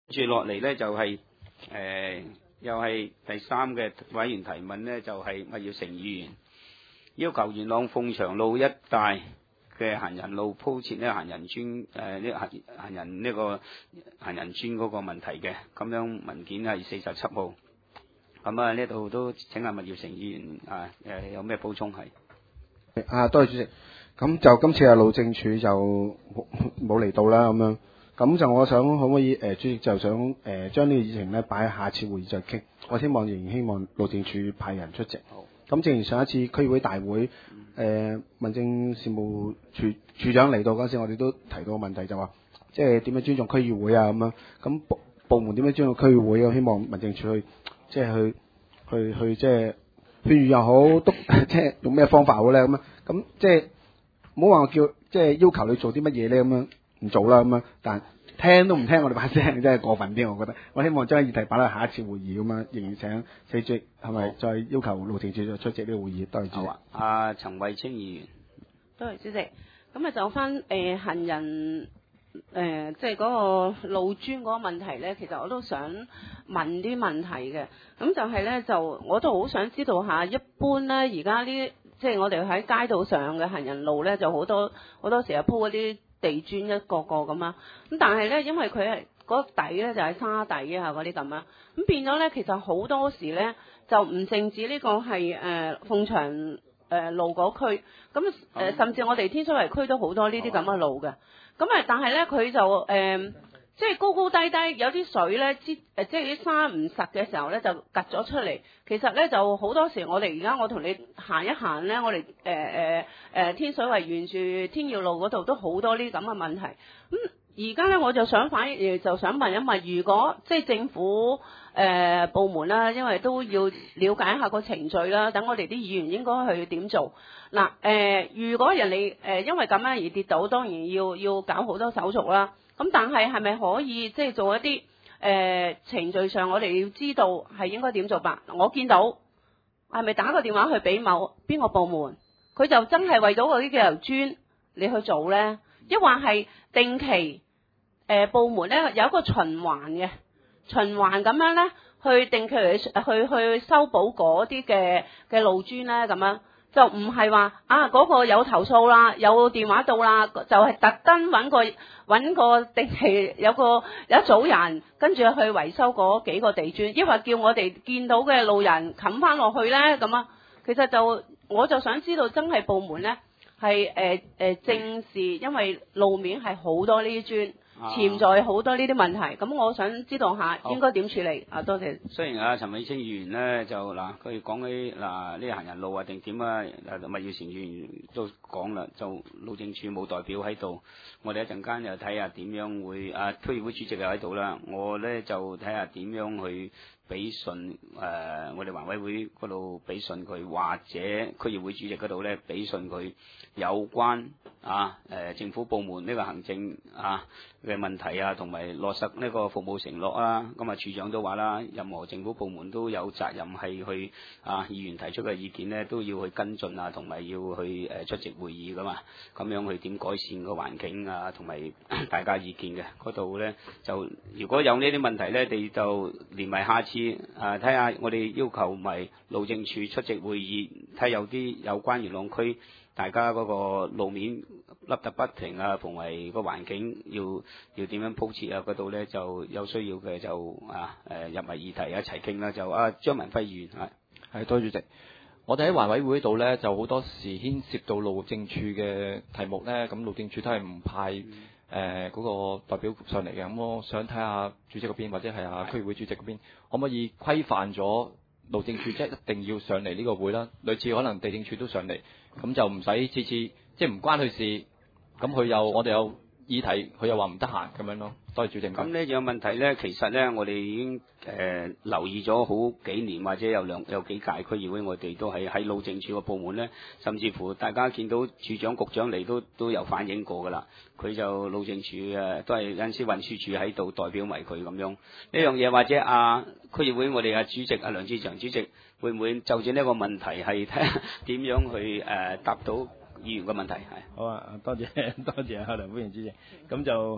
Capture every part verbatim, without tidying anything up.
住落嚟呢，就係、是、誒、呃、又係第三嘅委員提問呢，就係麥耀成議員要求元朗鳳翔路一帶嘅行人路鋪設呢行人專誒呢行行人呢個行人專嗰個問題嘅，咁樣文件係四十七號。咁啊呢度都請阿麥耀成議員啊誒有咩補充係？ 啊，多謝主席。咁就今次啊路政署就冇嚟到啦，咁樣。咁就我想可唔可以誒、呃、主席就想誒、呃、將呢個議程咧擺喺下次會議再傾。我希望仍然希望路政署派人出席。好。咁正如上一次區議會大會，誒、呃、民政事務處處長嚟到嗰陣時，我哋都提到個問題就話，即係點樣尊重區議會啊咁樣。咁部部門點樣尊重區議會啊？希望民政處去即係去去去即係勸喻又好，督即係用咩方法好咧咁樣。咁即係唔好話我叫即係要求你做啲乜嘢咧咁樣。唔做啦咁樣，但聽都唔聽我哋把聲，真係過分啲，我覺得。我希望將議題擺喺下一次會議咁樣，仍然請四主席係咪再要求路政署再出席呢個會議？多謝主席。 好啊，阿陳慧清議員。 多謝主席。咁啊就翻誒、呃、行人誒即係嗰個路專嗰個問題咧，其實我都想問啲問題嘅。咁就係咧，就我都好想知道下，一般咧而家呢即係我哋喺街道上嘅行人路咧，就好多好多時候鋪嗰啲地磚一個個咁啊，咁但係咧，因為佢係嗰個底咧就係沙底啊嗰啲咁啊，咁變咗咧，其實好多時咧就唔淨止呢個係誒鳳翔誒路嗰區，咁誒、呃、甚至我哋天水圍區都好多呢啲咁嘅路嘅，咁啊但係咧佢就誒。呃即係高高低低，有啲水咧，即誒即係啲沙唔實嘅時候咧，就趌咗出嚟。其實咧就好多時，我哋而家我同你行一行咧，我哋誒誒誒天水圍沿住天耀路嗰度都好多呢啲咁嘅問題。咁而家咧我就想反而就想問一問，如果即係政府誒、呃、部門啦，因為都要了解一下個程序啦，等我哋啲議員應該去點做嗱？誒、呃，如果人哋誒、呃、因為咁樣而跌倒，當然要要搞好多手續啦。咁但係係咪可以即係做一啲誒、呃、程序上，我哋要知道係應該點做吧？我見到係咪打個電話去俾某邊個部門，佢就真係為咗嗰啲嘅油磚你去做咧？抑或係定期誒、呃、部門咧有一個循環嘅循環咁樣咧，去定期去去去修補嗰啲嘅嘅路磚咧咁樣。就唔係話啊嗰、那個有投訴啦，有電話到啦，就係特登揾個揾個定期有個有一組人跟住去維修嗰幾個地磚，抑或叫我哋見到嘅路人冚翻落去咧咁啊？其實就我就想知道真係部門咧係誒誒正視，因為路面係好多呢啲磚。潛在好多呢啲問題，咁我想知道下應該點處理啊？多謝。 雖然啊陳偉清議員呢，就嗱佢講起嗱呢行人路啊定點啊，麥耀成議員都講啦，就路政署冇代表喺度，我哋一陣間又睇下點樣會啊區議會主席又喺度啦，我呢就睇下點樣去俾信誒、呃、我哋環委會嗰度俾信佢，或者區議會主席嗰度呢俾信佢有關啊誒、呃、政府部門呢個行政啊嘅問題啊，同埋落實呢個服務承諾啦。咁啊，處長都話啦，任何政府部門都有責任係去啊，議員提出嘅意見呢都要去跟進啊，同埋要去誒出席會議噶嘛。咁樣去點改善個環境啊，同埋大家意見嘅嗰度呢，就如果有呢啲問題呢，你就連埋下次啊，睇下我哋要求埋路政署出席會議，睇有啲有關元朗區大家嗰個路面凹凸不平啊，同埋個環境要要點樣鋪設啊，嗰度咧就有需要嘅就啊誒入埋議題一齊傾啦。就啊張文輝議員係係多謝主席。我哋喺環委會度咧就好多時牽涉到路政署嘅題目咧，咁路政署都係唔派誒嗰、呃那個代表上嚟嘅。咁我想睇下主席嗰邊或者係啊區議會主席嗰邊可唔可以規範咗路政署即係一定要上嚟呢個會啦，類似可能地政署都上嚟，咁就唔使次次即係唔關佢事。咁佢又我哋有議題，佢又話唔得閒咁樣咯。多謝主席。 咁呢有問題咧，其實咧我哋已經誒、呃、留意咗好幾年，或者有兩有幾屆區議會，我哋都係喺路政署個部門咧，甚至乎大家見到處長局長嚟都都有反映過㗎啦。佢就路政署誒都係有陣時運輸署喺度代表埋佢咁樣呢樣嘢，或者啊區議會我哋嘅主席啊梁志祥主席會唔會就住呢個問題係睇下點樣去誒、呃、答到議員嘅問題係？ 好啊，多謝多謝啊梁會員主席。咁就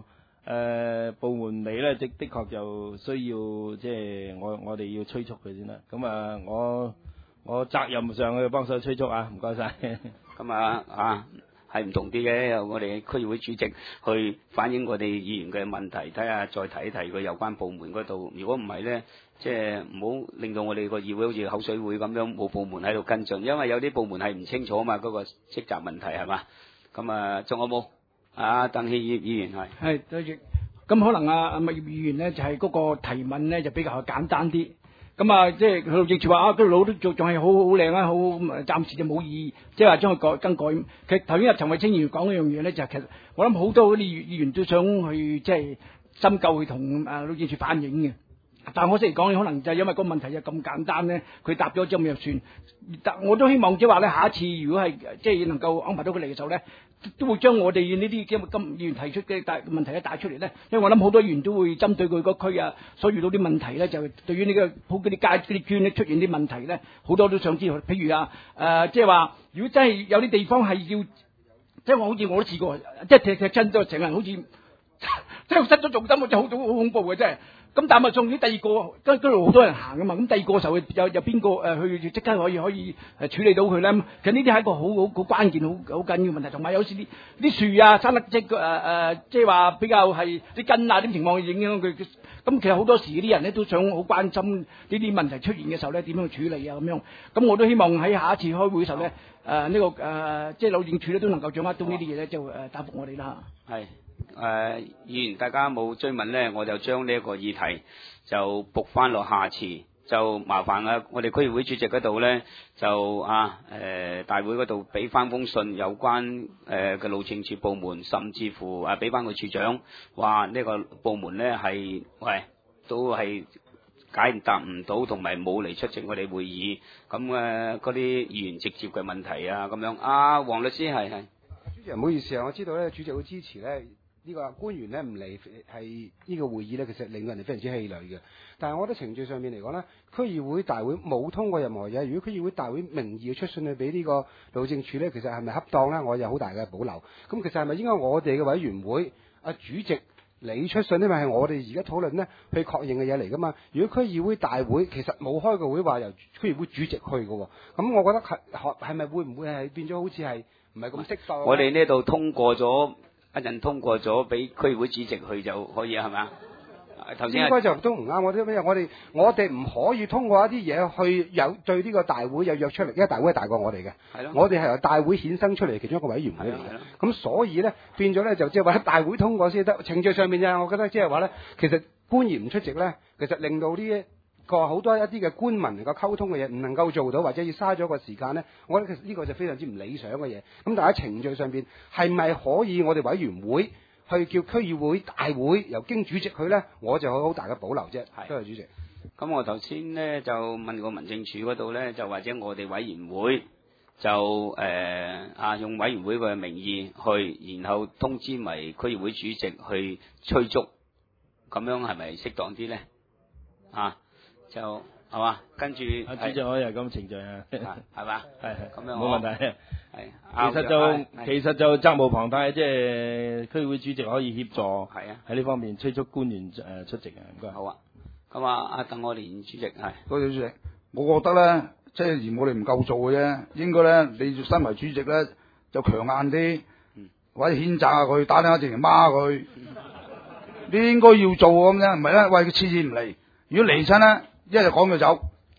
誒部門尾咧，的的確就需要即係我我哋要催促佢先啦。咁啊，我我責任上去幫手催促啊，唔該晒。 咁啊啊係唔同啲嘅，由我哋區議會主席去反映我哋議員嘅問題，睇下再提一提佢有關部門嗰度。如果唔係咧，即係唔好令到我哋個議會好似口水會咁樣，冇部門喺度跟進，因為有啲部門係唔清楚啊嘛，嗰、嗰個職責問題係嘛。咁啊，仲有冇？啊，鄧希業議員係。 係，多謝。咁可能啊啊物業議員咧就係、是、嗰個提問咧就比較簡單啲。咁啊，即係佢路政署話啊，嗰條路都仲仲係好好靚啊，好咁暫時就冇意義，即係話將佢改更改。其實頭先阿陳慧清議員講嗰樣嘢咧，就係、其實我諗好多啲議員都想去即係深究去同啊路政署反映嘅。但係我先嚟講，可能就係因為個問題就咁簡單咧，佢答咗之後就算。但我都希望即係話咧，下一次如果係即係能夠安排到佢嚟嘅時候咧，都會將我哋呢啲咁咁議員提出嘅大問題咧帶出嚟咧。因為我諗好多議員都會針對佢個區啊，所遇到啲問題咧，就對於呢個好嗰啲街嗰啲磚咧出現啲問題咧，好多都想知道。譬如啊，誒即係話，如果真係有啲地方係要，即係我好似我都試過，即係踢踢親都成日好似即係失咗重心，我真係好好恐怖嘅真係。咁但係送啲第二個，嗰嗰度好多人行噶嘛，咁第二個時候有有邊個誒去即刻可以可以誒處理到佢咧？其實呢啲係一個好好好關鍵、好好緊要嘅問題。同埋有時啲啲樹啊、生得即係誒誒，即係話比較係啲根啊啲情況影響佢。咁其實好多時啲人咧都想好關心呢啲問題出現嘅時候咧，點樣去處理啊咁樣。咁我都希望喺下一次開會嘅時候咧，誒、呃、呢、這個誒、呃、即係路政署咧都能夠掌握到呢啲嘢咧，就誒答覆我哋啦。係。 誒、呃，議員大家冇追問咧，我就將呢一個議題就駁翻落下次，就麻煩啊，我哋區議會主席嗰度咧就啊誒、呃、大會嗰度俾翻封信有關誒嘅、呃、路政署部門，甚至乎啊俾翻個處長話呢個部門咧係喂都係解答唔到，同埋冇嚟出席我哋會議，咁誒嗰啲議員直接嘅問題啊咁樣。啊，黃律師係係。 主席唔好意思啊，我知道咧主席會支持咧。呢個官員咧唔嚟係呢個會議咧，其實令人哋非常之氣餒嘅。但係我覺得程序上面嚟講咧，區議會大會冇通過任何嘢。如果區議會大會名義出信去俾呢個路政署咧，其實係咪恰當咧？我有好大嘅保留。咁其實係咪應該我哋嘅委員會阿主席你出信，因為係我哋而家討論咧去確認嘅嘢嚟㗎嘛？如果區議會大會其實冇開過會話由區議會主席去嘅喎，咁我覺得係係咪會唔會係變咗好似係唔係咁適當？ 我哋呢度通過咗。一陣通過咗，俾區議會主席去就可以係咪啊？頭先應該就都唔啱，我哋咩？我哋我哋唔可以通過一啲嘢去有對呢個大會有約出嚟，因為大會係大過我哋嘅。係咯。我哋係由大會衍生出嚟其中一個委員會嚟嘅。咁所以咧變咗咧就即係話大會通過先得，程序上面啫。我覺得即係話咧，其實官員唔出席咧，其實令到呢個好多一啲嘅官民能夠溝通嘅嘢唔能夠做到，或者要嘥咗個時間咧，我覺得其實呢個就非常之唔理想嘅嘢。咁但係喺程序上邊係咪可以我哋委員會去叫區議會大會由經主席去咧？我就有好大嘅保留啫。係，多謝主席。 咁我頭先咧就問過民政處嗰度咧，就或者我哋委員會就誒啊用委員會嘅名義去，然後通知埋區議會主席去催促，咁樣係咪適當啲咧？啊？就係嘛，跟住啊，主席可以係咁程序啊， 係嘛，係係咁樣， 冇問題。 係， 其實就其實就責無旁貸，即係區會主席可以協助，係啊，喺呢方面催促官員誒出席啊，唔該。 好啊，咁啊，阿鄧愛蓮主席係， 多謝主席。我覺得咧，即係嫌我哋唔夠做嘅啫，應該咧，你身為主席咧，就強硬啲，或者譴責下佢，打電話直情罵佢，你應該要做咁啫，唔係咧，喂佢次次唔嚟，如果嚟親咧。一日趕佢走，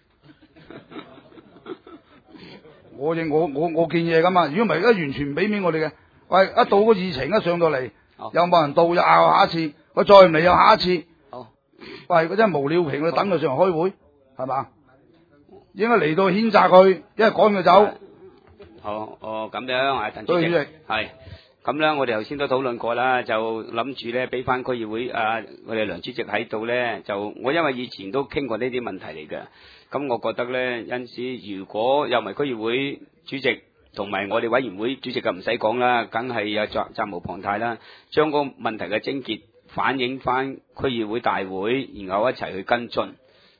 我認我我我建議咁啊！如果唔係，而家完全唔俾面我哋嘅。喂，一到個議程一上到嚟，又冇人到，又拗下一次，我再唔嚟又下一次。好，喂，嗰真係無聊平，我等佢上嚟開會，係嘛？應該嚟到譴責佢，一日趕佢走。 好，哦咁樣啊，鄧主席係。咁咧，我哋頭先都討論過啦，就諗住咧俾翻區議會啊，我哋梁主席喺度咧，就我因為以前都傾過呢啲問題嚟嘅，咁我覺得咧，因此如果又唔係區議會主席同埋我哋委員會主席就唔使講啦，梗係有責責無旁貸啦，將個問題嘅症結反映翻區議會大會，然後一齊去跟進。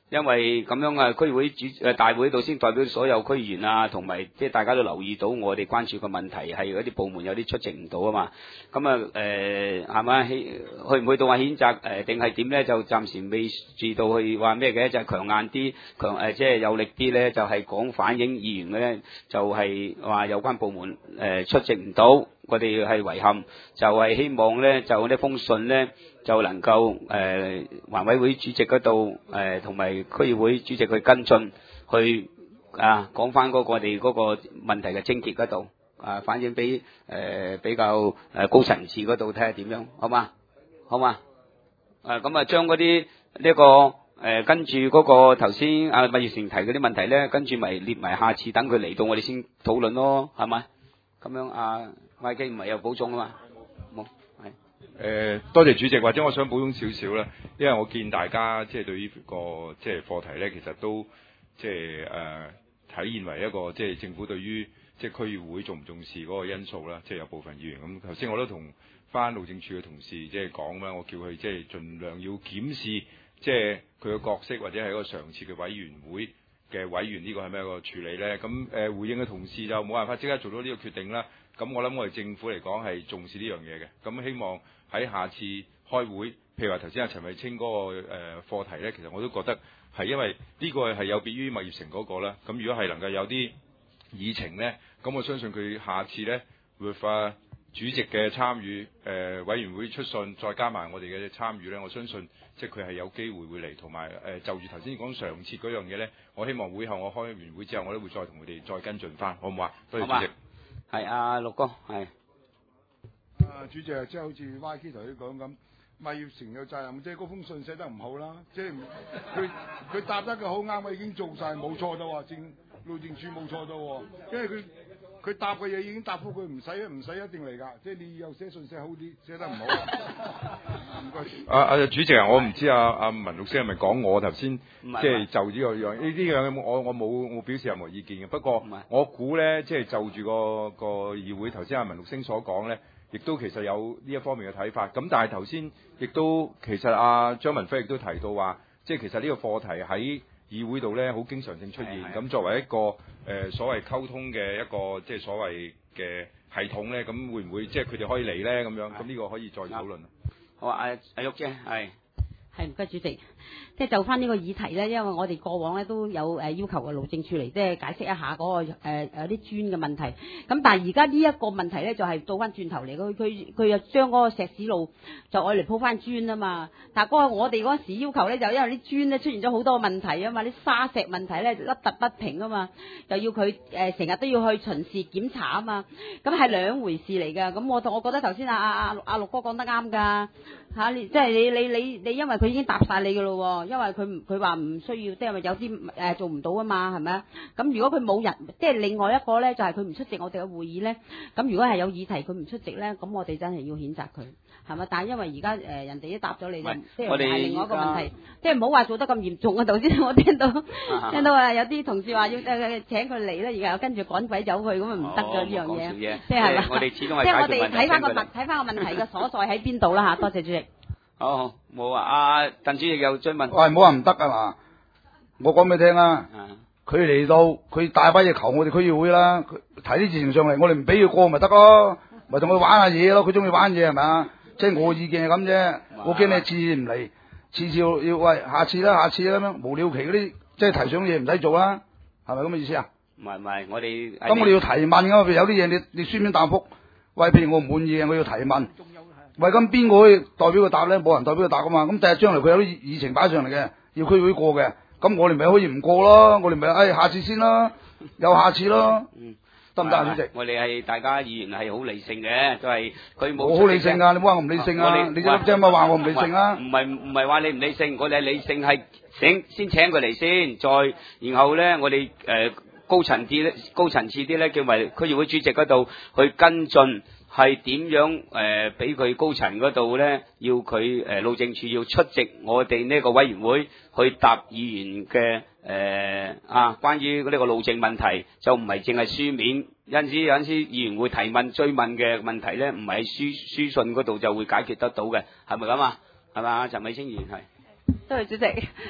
因為咁樣啊，區會主誒大會度先代表所有區議員啊，同埋即係大家都留意到我哋關注嘅問題係嗰啲部門有啲出席唔到啊嘛。咁啊誒係咪去唔去到話譴責誒定係點咧？就暫時未至到去話咩嘅，就係、是、強硬啲、強誒即係有力啲咧，就係、是、講反映議員嘅咧，就係、是、話有關部門誒、呃、出席唔到。我哋係遺憾，就係、是、希望咧，就呢封信咧，就能夠誒環委會主席嗰度誒同埋區議會主席去跟進，去啊講翻嗰個我哋嗰個問題嘅症結嗰度啊，反映俾誒、呃、比較誒高層次嗰度睇下點樣，好嘛？好嘛？誒咁啊，將嗰啲呢個誒、呃、跟住嗰個頭先阿麥業成提嗰啲問題咧，跟住咪列埋下次等佢嚟到我哋先討論咯，係咪？咁樣啊。麥基唔係有補充啊嘛，冇係誒多謝主席，或者我想補充少少啦，因為我見大家即係對呢個即係課題咧，其實都即係誒體現為一個即係政府對於即係區議會重唔重視嗰個因素啦，即係有部分議員咁頭先我都同翻路政署嘅同事即係講啦，我叫佢即係盡量要檢視即係佢嘅角色或者係一個常設嘅委員會嘅委員呢個係咩一個處理咧？咁誒、呃、回應嘅同事就冇辦法即刻做到呢個決定啦。咁我諗我哋政府嚟講係重視呢樣嘢嘅，咁希望喺下次開會，譬如話頭先阿陳慧清嗰、那個誒、呃、課題咧，其實我都覺得係因為呢個係有別於麥業成嗰個啦。咁如果係能夠有啲議程咧，咁我相信佢下次咧會發主席嘅參與，誒、呃、委員會出信，再加埋我哋嘅參與咧，我相信即係佢係有機會會嚟，同埋誒就住頭先講常設嗰樣嘢咧，我希望會後我開完會之後，我都會再同佢哋再跟進翻，好唔好啊？多謝主席。 係阿陸哥，係。 啊，主席啊，即係好似 Y K 頭先講咁，麥業成有責任，即係嗰封信寫得唔好啦，即係佢佢答得佢好啱，我已經做晒冇錯到喎，政路政署冇錯到喎，因為佢佢答嘅嘢已經答覆佢，唔使唔使一定嚟㗎，即係你又寫信寫好啲，寫得唔好。唔該。 啊啊，主席啊，我唔知啊啊文律師係咪講我頭先，即係就呢個樣呢呢樣我我冇冇表示任何意見嘅。不過我估咧，即係就住個個議會頭先阿文律師所講咧，亦都其實有呢一方面嘅睇法。咁但係頭先亦都其實阿張文輝亦都提到話，即係其實呢個課題喺議會度咧好經常性出現。咁作為一個誒、呃、所謂溝通嘅一個即係所謂嘅系統咧，咁會唔會即係佢哋可以嚟咧咁樣？咁呢個可以再討論。 好啊，阿阿玉姐係。 係唔該主席，即係就翻呢個議題咧，因為我哋過往咧都有誒要求嘅路政署嚟即係解釋一下嗰、那個誒誒啲磚嘅問題。咁但係而家呢一個問題咧就係倒翻轉頭嚟，佢佢佢又將嗰個石屎路就愛嚟鋪翻磚啊嘛。但係嗰個我哋嗰時要求咧就因為啲磚咧出現咗好多問題啊嘛，啲沙石問題咧凹凸不平啊嘛，又要佢誒成日都要去巡視檢查啊嘛。咁係兩回事嚟㗎。咁我我覺得頭先阿阿阿阿陸哥講得啱㗎嚇，即係你你你你因為佢已經答晒你㗎咯，因為佢佢話唔需要，即係有啲誒、呃、做唔到啊嘛，係咪啊？咁如果佢冇人，即係另外一個咧，就係佢唔出席我哋嘅會議咧。咁如果係有議題佢唔出席咧，咁我哋真係要譴責佢，係咪？但係因為而家誒人哋都答咗你，即係係另外一個問題，即係唔好話做得咁嚴重啊！頭先我聽到聽到話有啲同事話要誒請佢嚟咧，而家又跟住趕鬼走去，咁啊唔得㗎呢樣嘢，即係係嘛？ 我哋始終係即係我哋睇翻個問睇翻個問題嘅所在喺邊度啦嚇！多謝主席。 好，冇啊！阿鄧主席又追問。 喂，唔好話唔得啊嘛！我講俾你聽啦，佢嚟到，佢大把嘢求我哋區議會啦，佢提啲事情上嚟，我哋唔俾佢過咪得咯，咪同佢玩下嘢咯，佢中意玩嘢係咪啊？即係我意見係咁啫，我驚你次次唔嚟，次次要要喂下次啦，下次啦咁樣，無了期嗰啲即係提上嘢唔使做啦，係咪咁嘅意思啊？ 唔係唔係，我哋咁我哋要提問㗎嘛，譬如有啲嘢你你書面答覆，喂，譬如我唔滿意嘅，我要提問。喂，咁邊個可以代表佢答咧？冇人代表佢答噶嘛。咁第日將來佢有啲議程擺上嚟嘅，要區會過嘅，咁我哋咪可以唔過咯。我哋咪誒下次先咯，有下次咯。嗯，得唔得啊，主席？ 我哋係大家議員係好理性嘅，都係佢冇。 我好理性啊！你唔好話我唔理性啊！你即係咪話我唔理性啊？ 唔係唔係話你唔理性，我哋係理性係請先請佢嚟先，再然後咧我哋誒、呃、高層啲咧高層次啲咧叫埋區議會主席嗰度去跟進。係點樣誒俾佢高層嗰度咧？要佢誒路政署要出席我哋呢個委員會去答議員嘅誒、呃、啊，關於呢個路政問題，就唔係淨係書面。有陣時有陣時議員會提問追問嘅問題咧，唔係喺書書信嗰度就會解決得到嘅，係咪咁啊？係嘛？陳美清議員係。 多謝主席。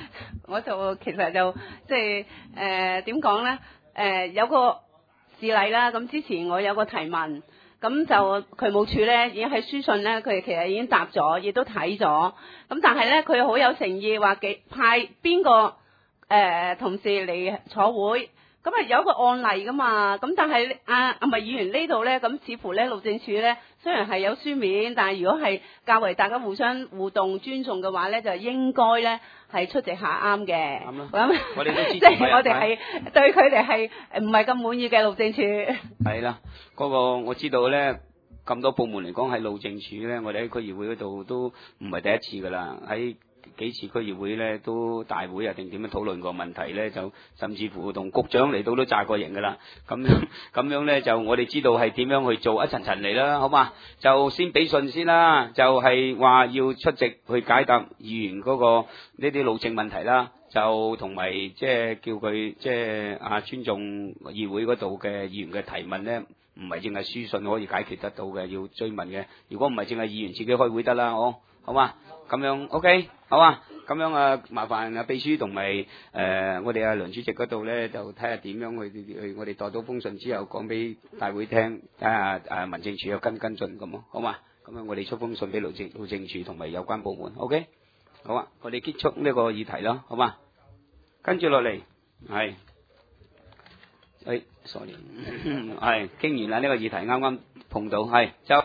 我就其實就即係誒點講咧？誒、呃、有個事例啦，咁之前我有個提問，咁就渠務處咧已經喺書信咧，佢哋其實已經答咗，亦都睇咗，咁但係咧佢好有誠意話幾派邊個誒、呃、同事嚟坐會。咁啊有一個案例噶嘛，咁但係阿阿麥議員呢度咧，咁似乎咧路政署咧雖然係有書面，但係如果係較為大家互相互動尊重嘅話咧，就應該咧係出席下啱嘅。啱啦。咁我哋都支持即係我哋係對佢哋係唔係咁滿意嘅路政署。 係啦，嗰、嗰個我知道咧，咁多部門嚟講喺路政署咧，我哋喺區議會嗰度都唔係第一次噶啦，喺幾次區議會咧都大會啊定點樣討論過問題咧，就甚至乎同局長嚟到都炸過型噶啦。咁樣咁樣咧就我哋知道係點樣去做，一層層嚟啦，好嘛？就先俾信先啦，就係、是、話要出席去解答議員嗰個呢啲路政問題啦，就同埋即係叫佢即係啊尊重議會嗰度嘅議員嘅提問咧，唔係淨係書信可以解決得到嘅，要追問嘅。如果唔係淨係議員自己開會得啦，好，好嘛？咁樣 OK， 好啊，咁樣啊，麻煩啊秘書同埋誒我哋阿梁主席嗰度咧，就睇下點樣去去，我哋代到封信之後講俾大會聽，睇下誒民政處有跟跟進咁咯，好嘛？咁樣我哋出封信俾路政路政處同埋有關部門 ，OK， 好啊，我哋結束呢個議題啦，好嘛？跟住落嚟係，誒 sorry， 係傾完啦，呢個議題啱啱碰到係就。